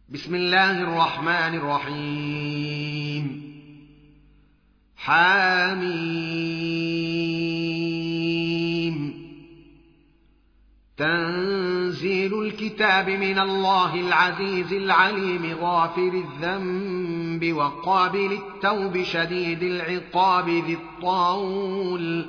بسم الله الرحمن الرحيم. حميم. تنزيل الكتاب من الله العزيز العليم غافر الذنب وقابل التوب شديد العقاب ذي الطول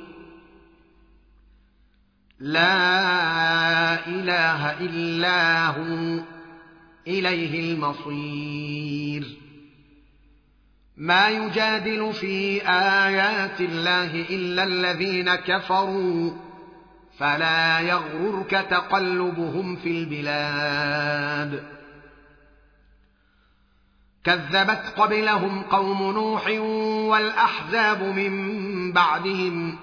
لا إله إلا هو إليه المصير. ما يجادل في آيات الله إلا الذين كفروا فلا يغررك تقلبهم في البلاد. كذبت قبلهم قوم نوح والأحزاب من بعدهم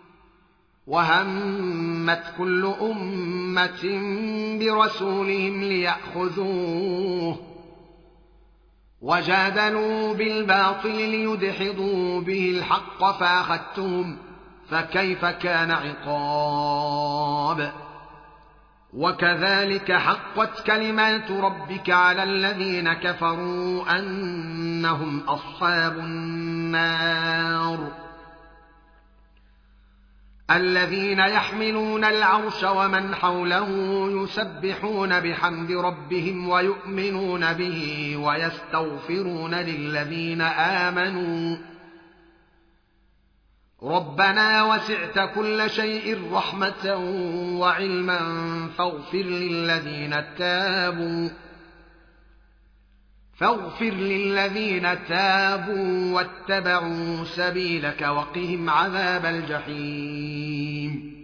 وهمت كل أمة برسولهم ليأخذوه وجادلوا بالباطل ليدحضوا به الحق فأخذتهم فكيف كان عقاب. وكذلك حقت كلمات ربك على الذين كفروا أنهم أصحاب النار الذين يحملون العرش ومن حوله يسبحون بحمد ربهم ويؤمنون به ويستغفرون للذين آمنوا ربنا وسعت كل شيء رحمة وعلما فاغفر للذين تابوا واتبعوا سبيلك وقهم عذاب الجحيم.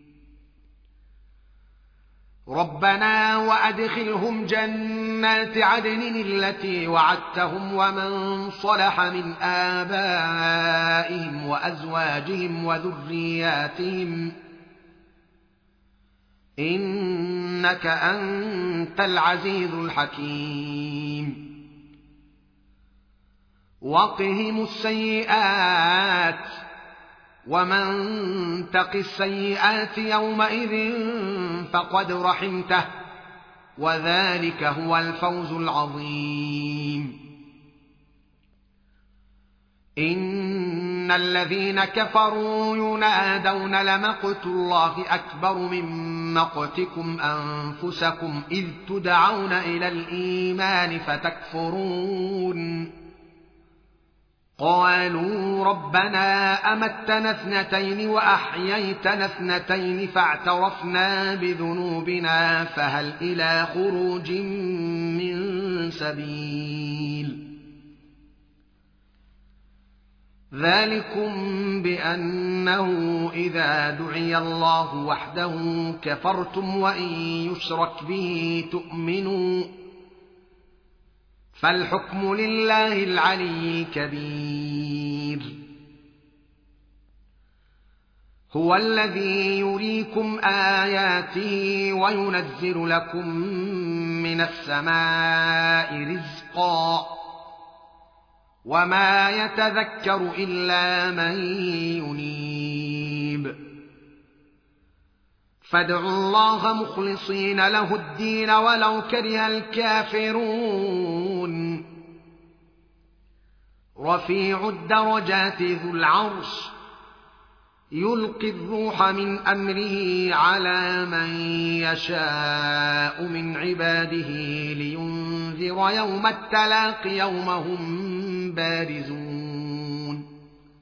ربنا وأدخلهم جنات عدن التي وعدتهم ومن صلح من آبائهم وأزواجهم وذرياتهم إنك أنت العزيز الحكيم. وقهم السيئات ومن تق السيئات يومئذ فقد رحمته وذلك هو الفوز العظيم. إن الذين كفروا ينادون لمقت الله أكبر من مقتكم أنفسكم إذ تدعون إلى الإيمان فتكفرون. قالوا ربنا أمتنا اثنتين وأحييتنا اثنتين فاعترفنا بذنوبنا فهل إلى خروج من سبيل. ذلكم بأنه إذا دعي الله وحده كفرتم وإن يشرك به تؤمنوا فالحكم لله العلي الكبير. هو الذي يريكم آياته وينزل لكم من السماء رزقا وما يتذكر إلا من ينيب. فادعوا الله مخلصين له الدين ولو كره الكافرون. رفيع الدرجات ذو العرش يلقي الروح من أمره على من يشاء من عباده لينذر يوم التلاق يوم هم بارزون.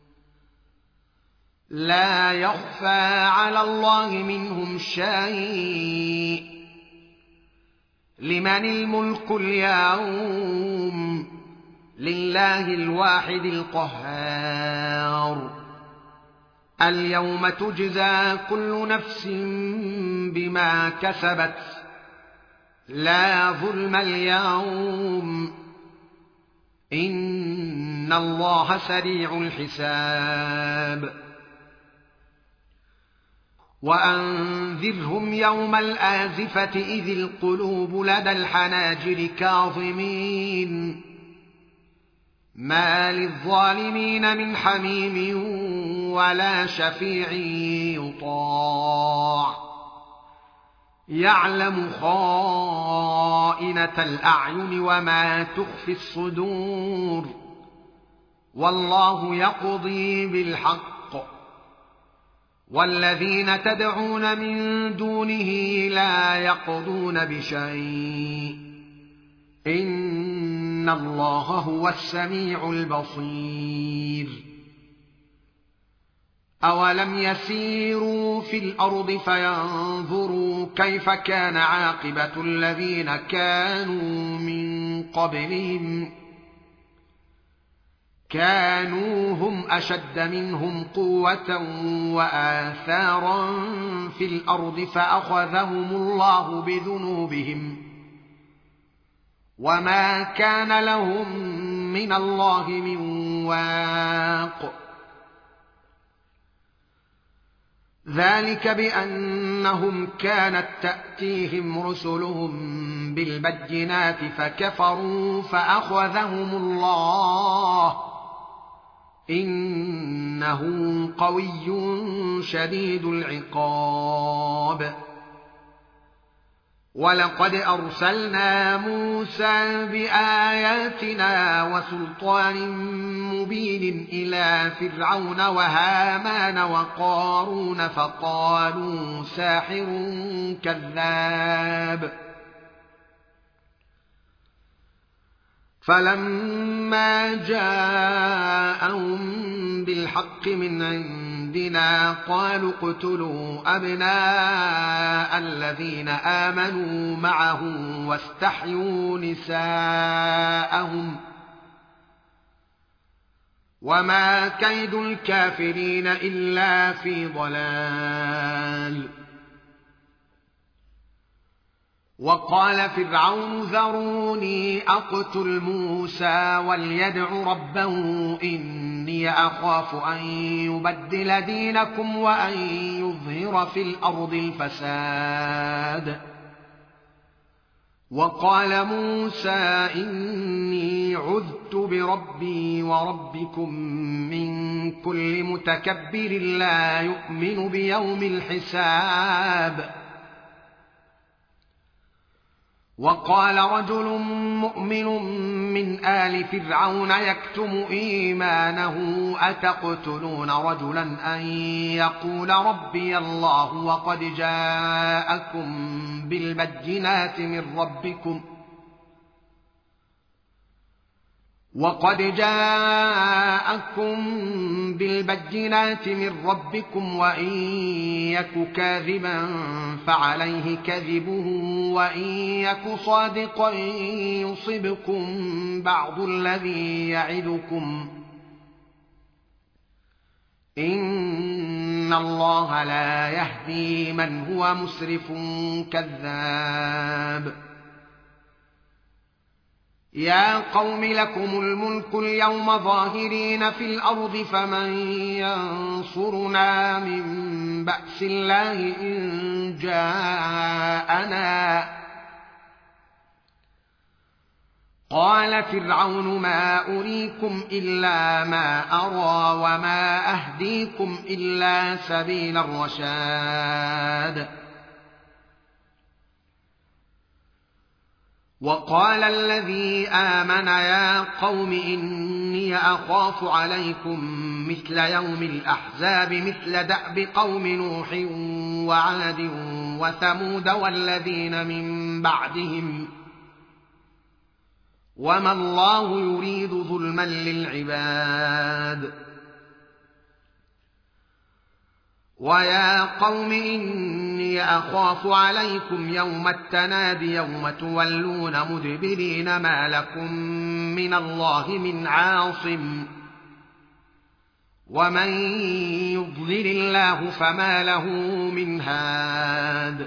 لا يخفى على الله منهم شيء. لمن الملك اليوم لله الواحد القهار. اليوم تجزى كل نفس بما كسبت لا ظلم اليوم إن الله سريع الحساب. وأنذرهم يوم الآزفة إذ القلوب لدى الحناجر كاظمين ما للظالمين من حميم ولا شفيع يطاع يعلم خائنة الأعين وما تخفي الصدور والله يقضي بالحق والذين تدعون من دونه لا يقضون بشيء إن الله هو السميع البصير أولم يسيروا في الأرض فينظروا كيف كان عاقبة الذين كانوا من قبلهم كانوا هم أشد منهم قوة وآثارا في الأرض فأخذهم الله بذنوبهم وما كان لهم من الله من واق ذلك بأنهم كانت تأتيهم رسلهم بالبينات فكفروا فأخذهم الله إنه قوي شديد العقاب ولقد أرسلنا موسى بآياتنا وسلطان مبين إلى فرعون وهامان وقارون فقالوا ساحر كذاب فلما جاءهم بالحق من عندنا قالوا اقتلوا أبناء الذين آمنوا معه واستحيوا نساءهم وما كيد الكافرين إلا في ضلال وقال فرعون ذروني أقتل موسى وليدع ربه إني أخاف أن يبدل دينكم وأن يظهر في الأرض الفساد وقال موسى إني عذت بربي وربكم من كل متكبر لا يؤمن بيوم الحساب وقال رجل مؤمن من آل فرعون يكتم إيمانه أتقتلون رجلا أن يقول ربي الله وقد جاءكم بالبينات من ربكم وإن يك كاذبا فعليه كذبه وإن يك صادقا يصبكم بعض الذي يعدكم إن الله لا يهدي من هو مسرف كذاب يا قوم لكم الملك اليوم ظاهرين في الأرض فمن ينصرنا من بأس الله إن جاءنا قال فرعون ما أريكم إلا ما أرى وما أهديكم إلا سبيل الرشاد وقال الذي آمن يا قوم إني أخاف عليكم مثل يوم الأحزاب مثل دأب قوم نوح وعاد وثمود والذين من بعدهم وما الله يريد ظلما للعباد ويا قوم إني أخاف عليكم يوم التناد يوم تولون مدبرين ما لكم من الله من عاصم ومن يضلل الله فما له من هاد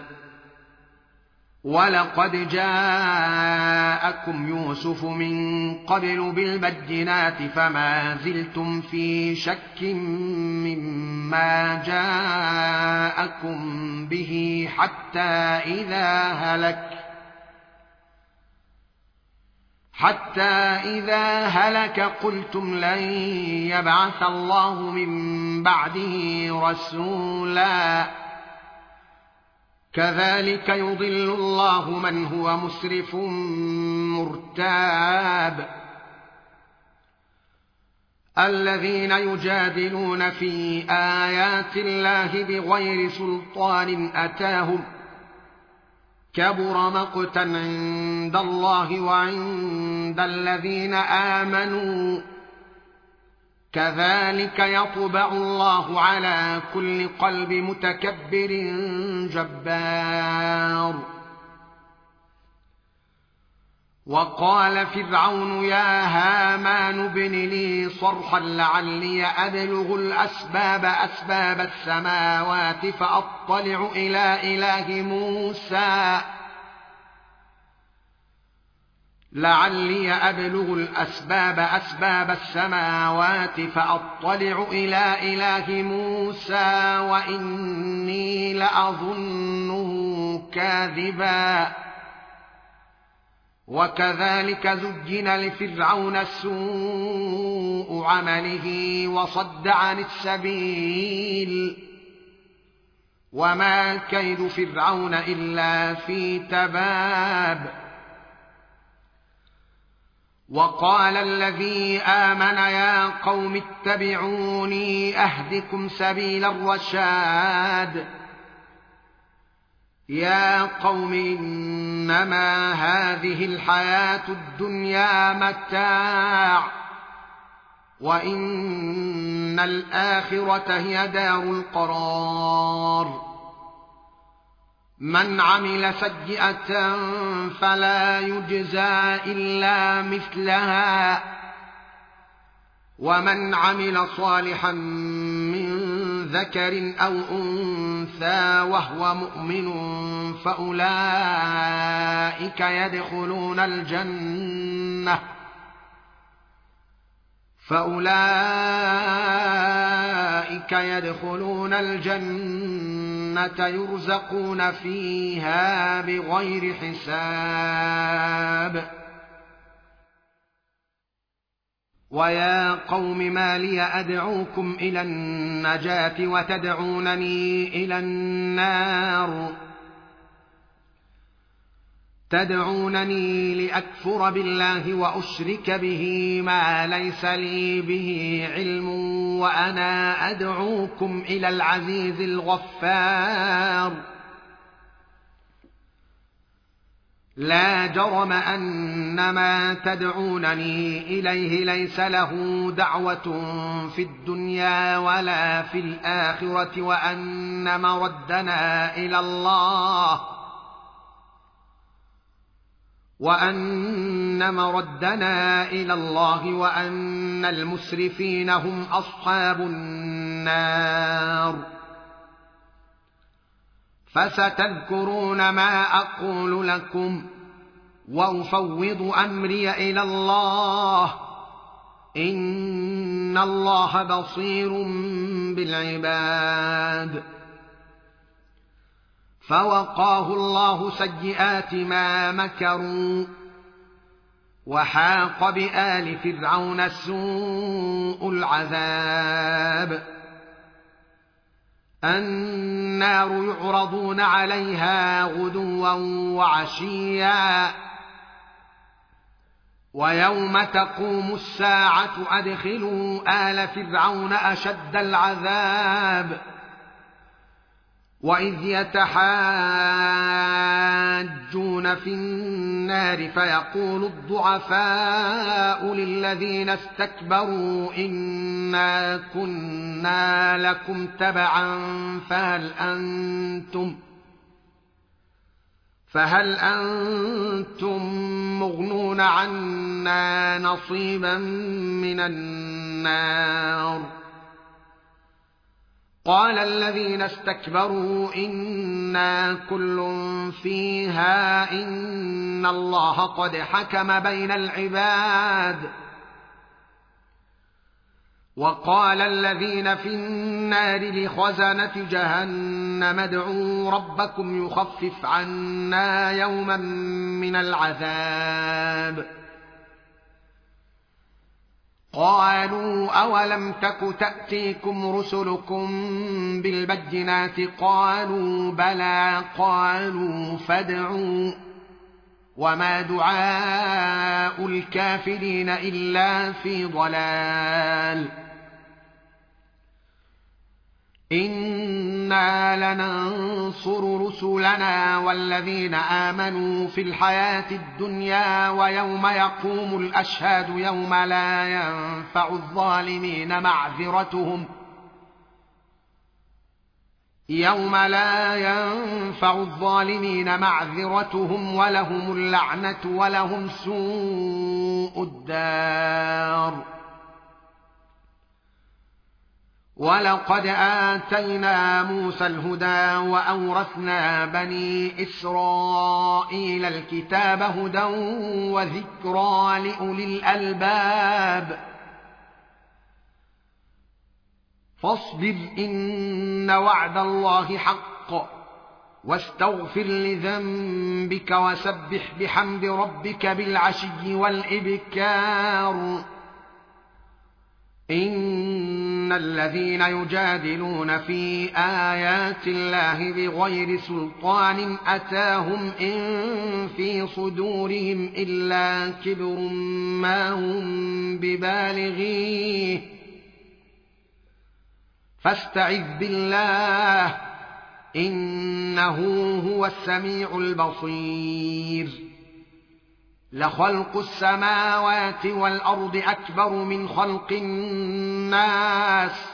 ولقد جاءكم يوسف من قبل بالبينات فما زلتم في شك مما جاءكم به حتى إذا هلك قلتم لن يبعث الله من بعده رسولا كذلك يضل الله من هو مسرف مرتاب الذين يجادلون في آيات الله بغير سلطان أتاهم كبر مقتا عند الله وعند الذين آمنوا كذلك يطبع الله على كل قلب متكبر جبار وقال فرعون يا هامان ابن لي صرحا لعلي أبلغ أسباب السماوات فأطلع إلى إله موسى لعلي أبلغ أسباب السماوات فأطلع إلى إله موسى وإني لأظنه كاذبا وكذلك زجن لفرعون سوء عمله وصد عن السبيل وما كيد فرعون إلا في تباب وقال الذي آمن يا قوم اتبعوني أهدكم سبيل الرشاد يا قوم إنما هذه الحياة الدنيا متاع وإن الآخرة هي دار القرار من عمل سيئة فلا يجزى إلا مثلها ومن عمل صالحا من ذكر أو أنثى وهو مؤمن فأولئك يدخلون الجنة يرزقون فيها بغير حساب ويا قوم ما لي أدعوكم إلى النجاة وتدعونني إلى النار تدعونني لأكفر بالله وأشرك به ما ليس لي به علم وأنا أدعوكم إلى العزيز الغفار لا جرم أن ما تدعونني إليه ليس له دعوة في الدنيا ولا في الآخرة وأن مردنا إلى الله وأن المسرفين هم أصحاب النار فستذكرون ما أقول لكم وأفوض أمري إلى الله إن الله بصير بالعباد فوقاه الله سيئات ما مكروا وحاق بآل فرعون سوء العذاب النار يعرضون عليها غدوا وعشيا ويوم تقوم الساعة أدخلوا آل فرعون أشد العذاب وإذ يتحاجون في النار فيقول الضعفاء للذين استكبروا إنا كنا لكم تبعا فهل أنتم مغنون عنا نصيبا من النار قال الذين استكبروا إنا كل فيها إن الله قد حكم بين العباد وقال الذين في النار لخزنة جهنم ادعوا ربكم يخفف عنا يوما من العذاب قالوا أولم تك تأتيكم رسلكم بالبينات قالوا بلى قالوا فادعوا وما دعاء الكافرين إلا في ضلال إنا لننصر رسلنا والذين آمنوا في الحياة الدنيا ويوم يقوم الأشهاد يوم لا ينفع الظالمين معذرتهم ولهم اللعنة ولهم سوء الدار ولقد آتينا موسى الهدى وأورثنا بني إسرائيل الكتاب هدى وذكرى لأولي الألباب فاصبر إن وعد الله حق واستغفر لذنبك وسبح بحمد ربك بالعشي والإبكار إن الذين يجادلون في آيات الله بغير سلطان أتاهم إن في صدورهم إلا كبر ما هم ببالغيه فاستعذ بالله إنه هو السميع البصير لخلق السماوات والأرض أكبر من خلق الناس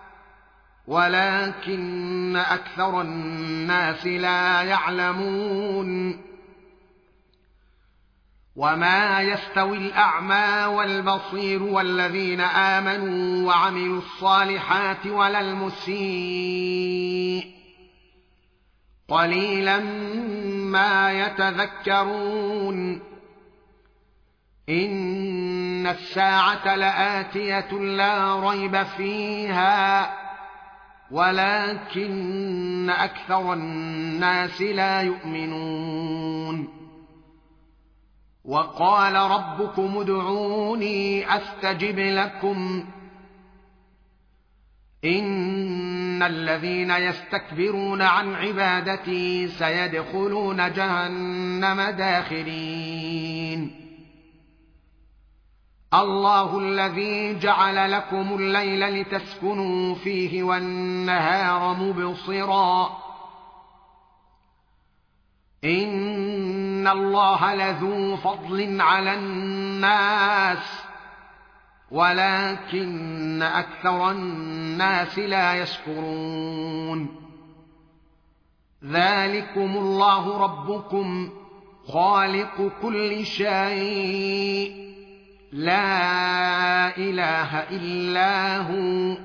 ولكن أكثر الناس لا يعلمون وما يستوي الأعمى والبصير والذين آمنوا وعملوا الصالحات ولا المسيء قليلا ما يتذكرون إن الساعة لآتية لا ريب فيها ولكن أكثر الناس لا يؤمنون وقال ربكم ادعوني أستجب لكم إن الذين يستكبرون عن عبادتي سيدخلون جهنم داخرين الله الذي جعل لكم الليل لتسكنوا فيه والنهار مبصرا إن الله لذو فضل على الناس ولكن أكثر الناس لا يشكرون ذلكم الله ربكم خالق كل شيء لا إله إلا هو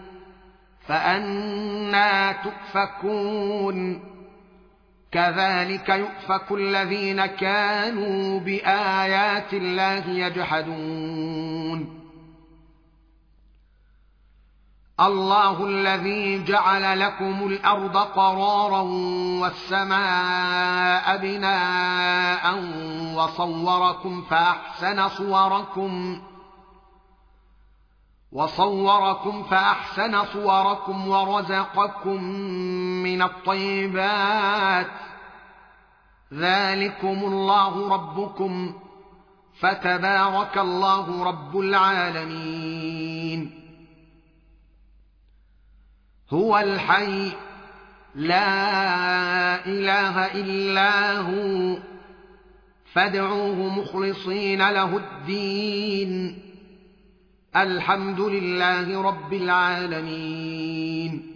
فأنى تؤفكون كذلك يؤفك الذين كانوا بآيات الله يجحدون الله الذي جعل لكم الأرض قرارا والسماء بناء وصوركم فأحسن صوركم ورزقكم من الطيبات ذلكم الله ربكم فتبارك الله رب العالمين هو الحي لا إله إلا هو فادعوه مخلصين له الدين الحمد لله رب العالمين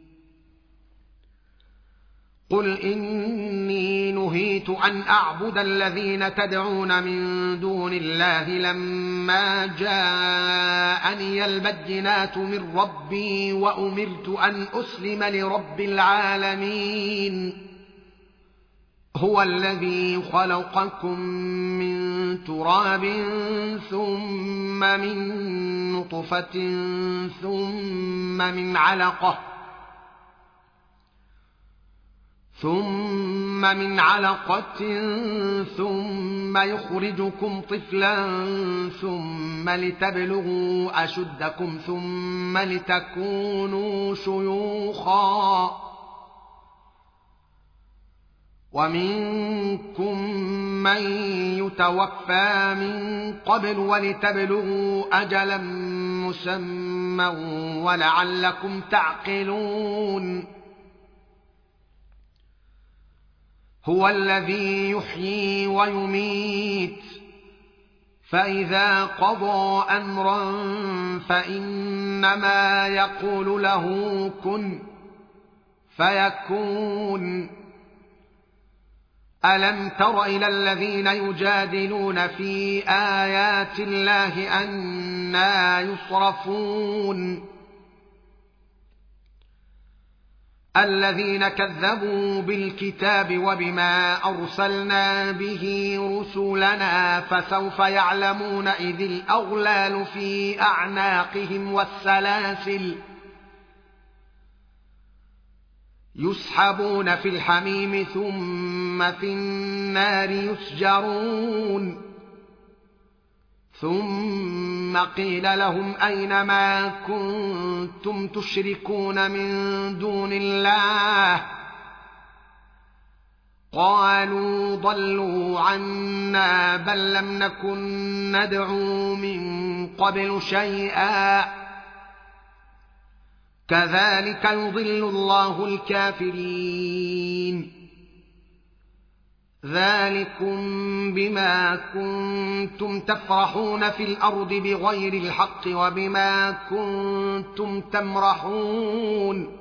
قل إني نهيت أن أعبد الذين تدعون من دون الله لما جاءني البينات من ربي وأمرت أن أسلم لرب العالمين هو الذي خلقكم من تراب ثم من نطفة ثم من علقة ثم من علقة ثم يخرجكم طفلا ثم لتبلغوا أشدكم ثم لتكونوا شيوخا ومنكم من يتوفى من قبل ولتبلغوا أجلا مسمى ولعلكم تعقلون هو الذي يحيي ويميت فإذا قضى أمرا فإنما يقول له كن فيكون ألم تر إلى الذين يجادلون في آيات الله أنى يصرفون الذين كذبوا بالكتاب وبما أرسلنا به رسلنا فسوف يعلمون إذ الأغلال في أعناقهم والسلاسل يسحبون في الحميم ثم في النار يسجرون ثم قيل لهم أين ما كنتم تشركون من دون الله قالوا ضلوا عنا بل لم نكن ندعو من قبل شيئا كذلك يضل الله الكافرين ذلكم بما كنتم تفرحون في الأرض بغير الحق وبما كنتم تمرحون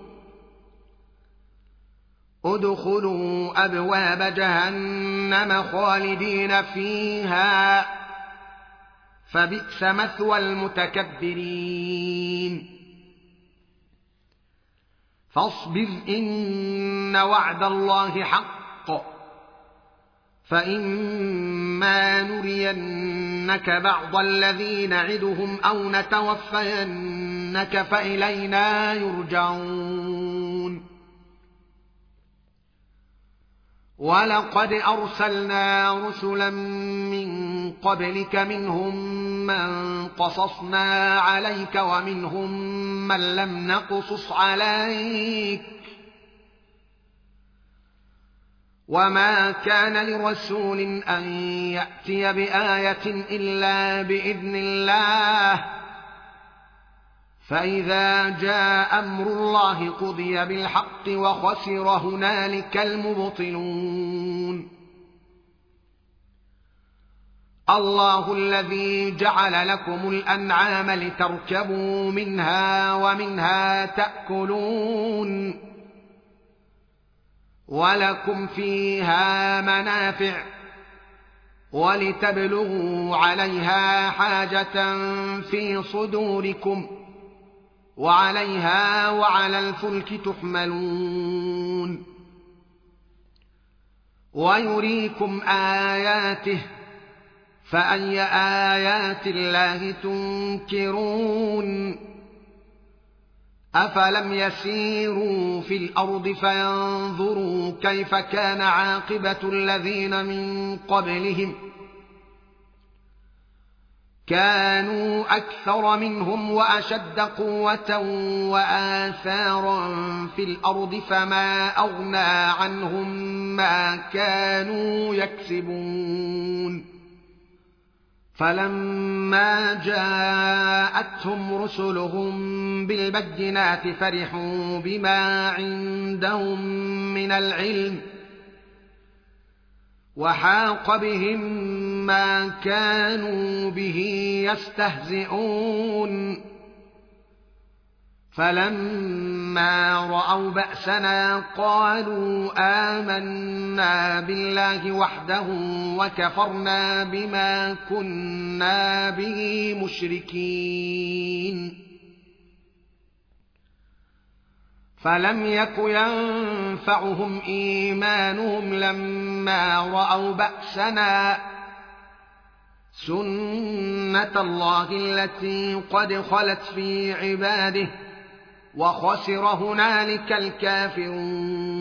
ادخلوا أبواب جهنم خالدين فيها فبئس مثوى المتكبرين فاصبر إن وعد الله حق فإما نرينك بعض الذي نعدهم أو نتوفينك فإلينا يرجعون ولقد أرسلنا رسلا من قبلك منهم من قصصنا عليك ومنهم من لم نقصص عليك وما كان لرسول أن يأتي بآية إلا بإذن الله فإذا جاء أمر الله قضي بالحق وخسر هنالك المبطلون الله الذي جعل لكم الأنعام لتركبوا منها ومنها تأكلون ولكم فيها منافع ولتبلغوا عليها حاجة في صدوركم وعليها وعلى الفلك تحملون ويريكم آياته فأي آيات الله تنكرون أفلم يسيروا في الأرض فينظروا كيف كان عاقبة الذين من قبلهم كانوا أكثر منهم وأشد قوة وآثارا في الأرض فما أغنى عنهم ما كانوا يكسبون فلما جاءتهم رسلهم بالبينات فرحوا بما عندهم من العلم وحاق بهم ما كانوا به يستهزئون فلما رأوا بأسنا قالوا آمنا بالله وحده وكفرنا بما كنا به مشركين فلم يك ينفعهم إيمانهم لما رأوا بأسنا سنة الله التي قد خلت في عباده وخسر هنالك الكافرون